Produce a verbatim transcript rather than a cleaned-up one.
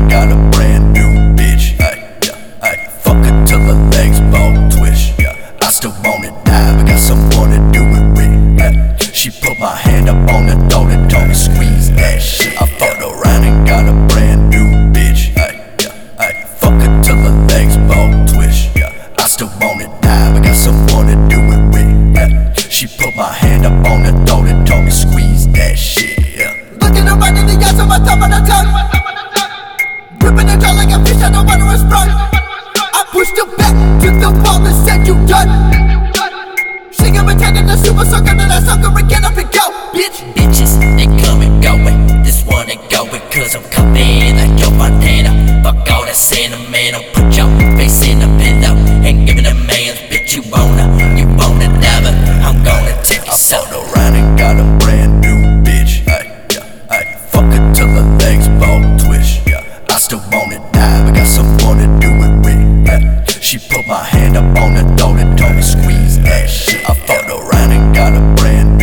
and got a brand new bitch. Ay, yeah, ay, fuck her till her legs both twitch. Yeah, I still wanna die, but got someone to do it with. Ay, she put my hand up on the throat and told me squeeze that shit. I fucked around and got a brand new bitch. Ay, yeah, ay, fuck her till her legs both twitch. Yeah, I still wanna die, but got someone to do it with. Ay, she put my hand up on the throat and told me squeeze that shit. Yeah. Looking her right in the eyes on my top of the tongue, gripping the jaw like a fish out of water was sprung. I pushed her back to the wall and said you done. She got me taking the super sucker, then I suck her and get up and go, bitch. Bitches, they come and going. This one ain't going cause I'm coming like your Montana. Fuck all that sentimental. Put your face in the pillow and give it a man's bitch. You wanna, you wanna never. I'm gonna take it I so. fucked around and got a brand new bitch. Ay, yeah, ay, fuck her till her legs both twitch. Yeah, I still wanna die, but got someone to do it with. Ay, she put my hand up on the throat and told me squeeze that shit. I fucked around and got a brand